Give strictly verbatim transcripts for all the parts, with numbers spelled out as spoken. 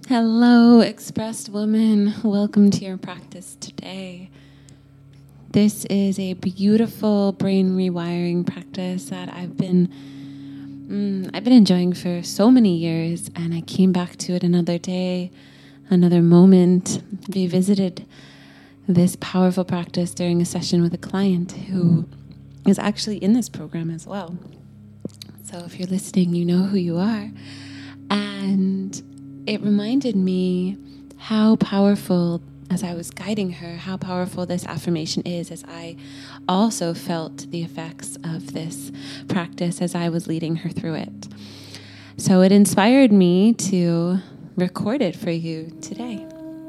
Hello, expressed woman. Welcome to your practice today. This is a beautiful brain rewiring practice that I've been mm, I've been enjoying for so many years, and I came back to it another day, another moment, revisited this powerful practice during a session with a client who is actually in this program as well. So if you're listening, you know who you are. And it reminded me how powerful, as I was guiding her, how powerful this affirmation is, as I also felt the effects of this practice as I was leading her through it. So it inspired me to record it for you today.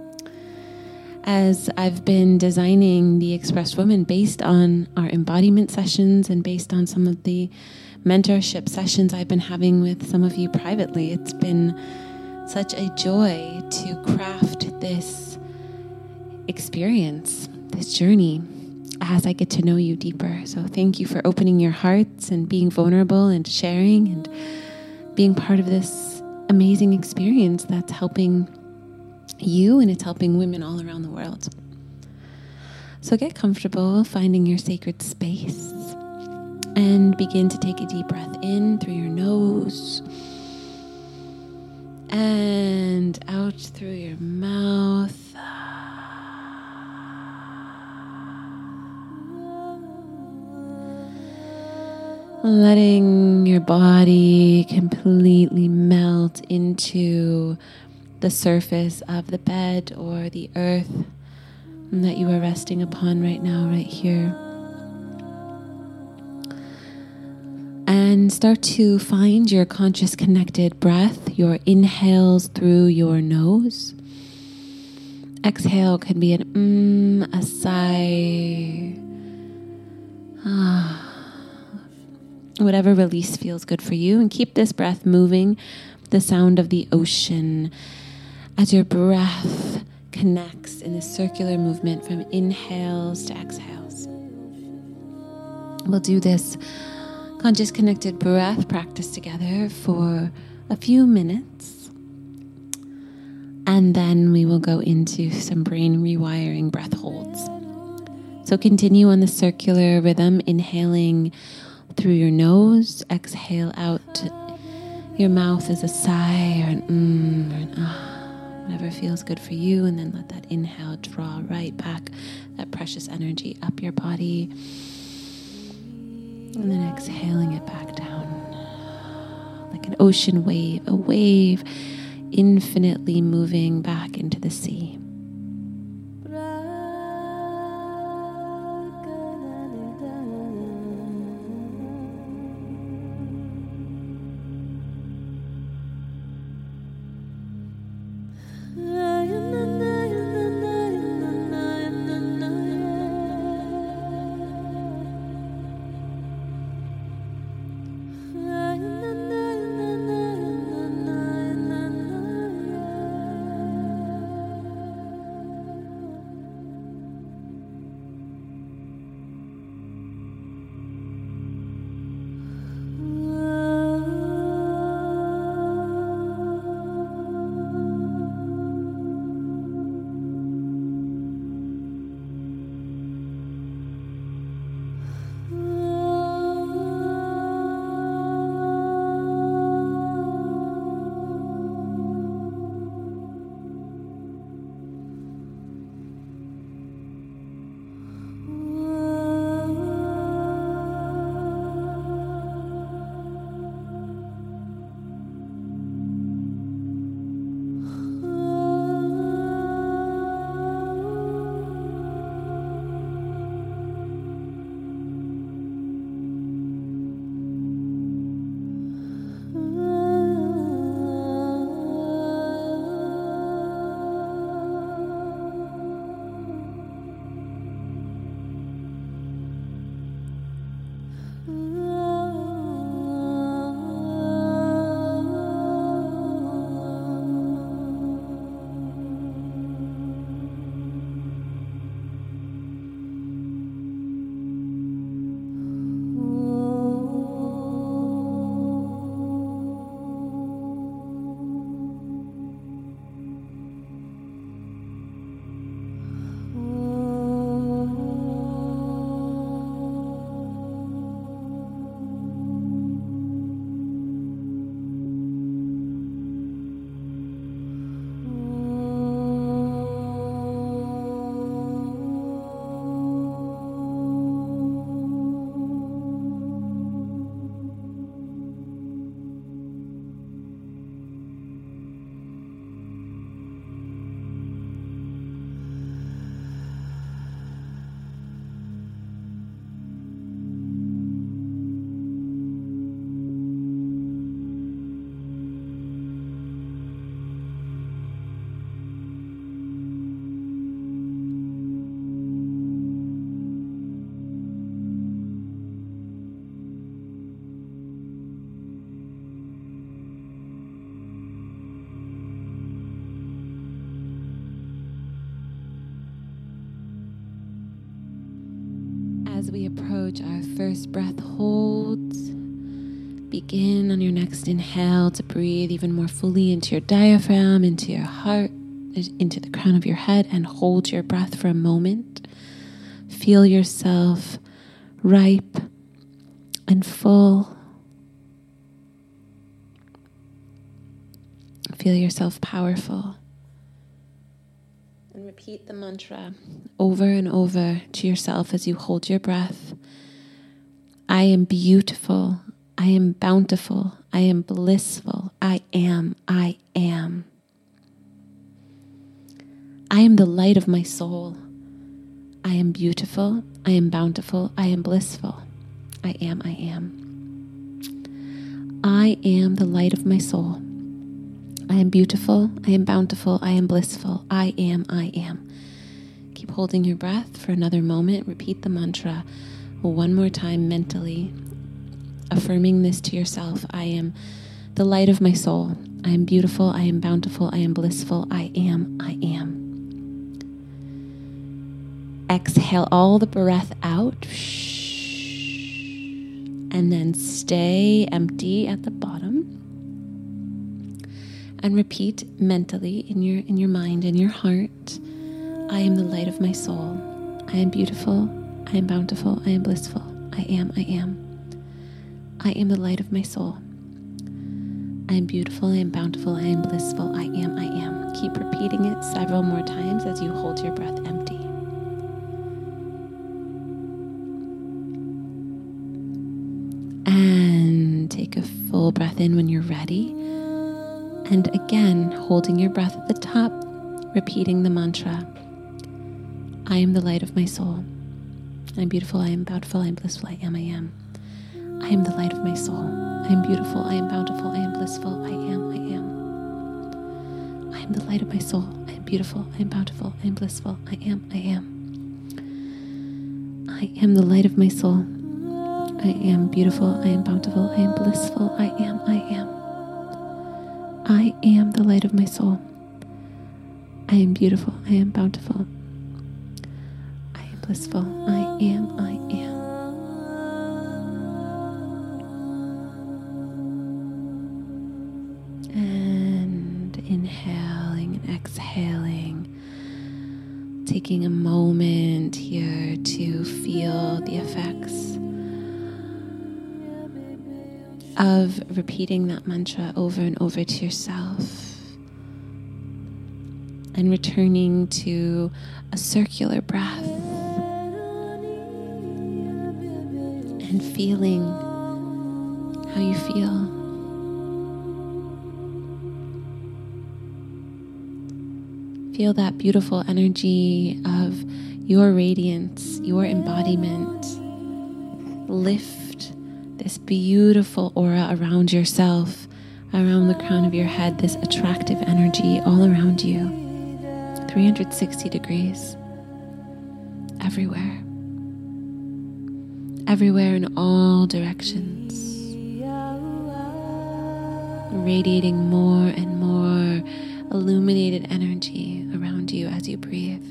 As I've been designing the Expressed Woman based on our embodiment sessions and based on some of the mentorship sessions I've been having with some of you privately, it's been such a joy to craft this experience, this journey, as I get to know you deeper. So thank you for opening your hearts and being vulnerable and sharing and being part of this amazing experience that's helping you and it's helping women all around the world. So get comfortable finding your sacred space and begin to take a deep breath in through your nose and out through your mouth. Letting your body completely melt into the surface of the bed or the earth that you are resting upon right now, right here. And start to find your conscious connected breath, your inhales through your nose. Exhale can be an mm, a sigh. Ah. Whatever release feels good for you. And keep this breath moving, the sound of the ocean, as your breath connects in a circular movement from inhales to exhales. We'll do this conscious connected breath practice together for a few minutes. And then we will go into some brain rewiring breath holds. So continue on the circular rhythm, inhaling through your nose, exhale out your mouth as a sigh or an mm or an ah, whatever feels good for you. And then let that inhale draw right back that precious energy up your body. And then exhaling it back down like an ocean wave, a wave infinitely moving back into the sea. as we approach our first breath holds, begin on your next inhale to breathe even more fully into your diaphragm, into your heart, into the crown of your head, and hold your breath for a moment. Feel yourself ripe and full. Feel yourself powerful. And repeat the mantra over and over to yourself as you hold your breath. I am beautiful. I am bountiful. I am blissful. I am. I am. I am the light of my soul. I am beautiful. I am bountiful. I am blissful. I am. I am. I am the light of my soul. I am beautiful. I am bountiful. I am blissful. I am. I am. Keep holding your breath for another moment. Repeat the mantra one more time mentally, affirming this to yourself. I am the light of my soul. I am beautiful. I am bountiful. I am blissful. I am. I am. Exhale all the breath out. And then stay empty at the bottom. And repeat mentally in your in your mind, in your heart, I am the light of my soul. I am beautiful. I am bountiful. I am blissful. I am. I am. I am the light of my soul. I am beautiful. I am bountiful. I am blissful. I am. I am. Keep repeating it several more times as you hold your breath empty. And take a full breath in when you're ready. And again, holding your breath at the top, repeating the mantra, I am the light of my soul. I am beautiful, I am bountiful, I am blissful, I am, I am. I am the light of my soul. I am beautiful, I am bountiful, I am blissful, I am, I am. I am the light of my soul. I am beautiful, I am bountiful, I am blissful, I am, I am. I am the light of my soul. I am beautiful, I am bountiful, I am blissful, I am, I am. I am the light of my soul. I am beautiful. I am bountiful. I am blissful. I am. I am. And inhaling and exhaling. Taking a moment here to feel the effects of repeating that mantra over and over to yourself, and returning to a circular breath and feeling how you feel. Feel that beautiful energy of your radiance, your embodiment. Lift this beautiful aura around yourself, around the crown of your head, this attractive energy all around you, three hundred sixty degrees, everywhere, everywhere in all directions, radiating more and more illuminated energy around you as you breathe.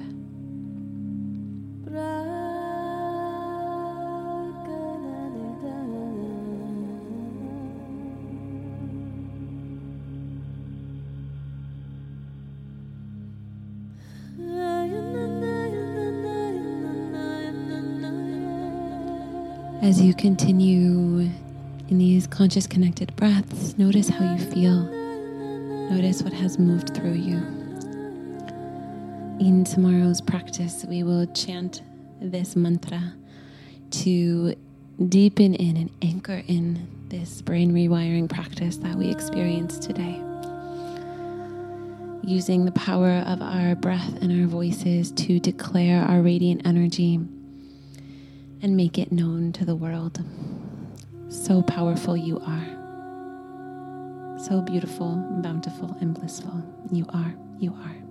As you continue in these conscious connected breaths, notice how you feel. Notice what has moved through you. In tomorrow's practice, we will chant this mantra to deepen in and anchor in this brain rewiring practice that we experienced today. Using the power of our breath and our voices to declare our radiant energy and make it known to the world. So powerful you are. So beautiful, bountiful, and blissful. You are, you are.